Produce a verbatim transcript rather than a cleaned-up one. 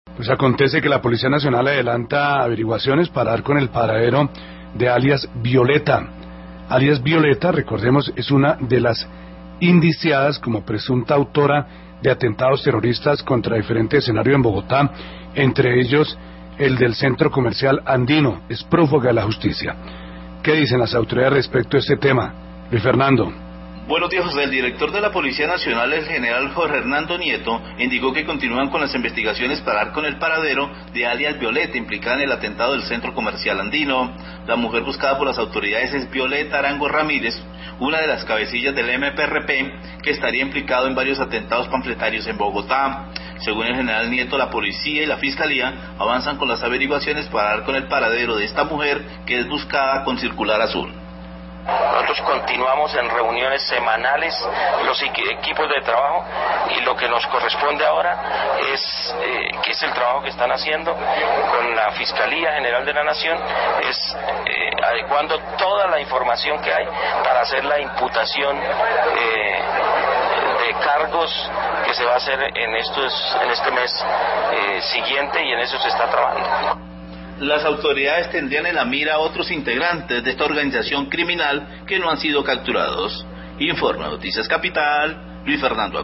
Pues acontece que la Policía Nacional adelanta averiguaciones para dar con el paradero de alias Violeta. Alias Violeta, recordemos, es una de las indiciadas como presunta autora de atentados terroristas contra diferentes escenarios en Bogotá, entre ellos el del centro comercial Andino. Es prófuga de la justicia. ¿Qué dicen las autoridades respecto a este tema? Luis Fernando. Buenos días, José. El director de la Policía Nacional, el general Jorge Hernando Nieto, indicó que continúan con las investigaciones para dar con el paradero de alias Violeta, implicada en el atentado del centro comercial Andino. La mujer buscada por las autoridades es Violeta Arango Ramírez, una de las cabecillas del M P R P, que estaría implicado en varios atentados panfletarios en Bogotá. Según el general Nieto, la policía y la fiscalía avanzan con las averiguaciones para dar con el paradero de esta mujer, que es buscada con circular azul. Nosotros continuamos en reuniones semanales, los equipos de trabajo, y lo que nos corresponde ahora es, eh, que es el trabajo que están haciendo con la Fiscalía General de la Nación, es eh, adecuando toda la información que hay para hacer la imputación eh, de cargos que se va a hacer en, estos, en este mes eh, siguiente, y en eso se está trabajando. Las autoridades tendrían en la mira a otros integrantes de esta organización criminal que no han sido capturados. Informa Noticias Capital, Luis Fernando.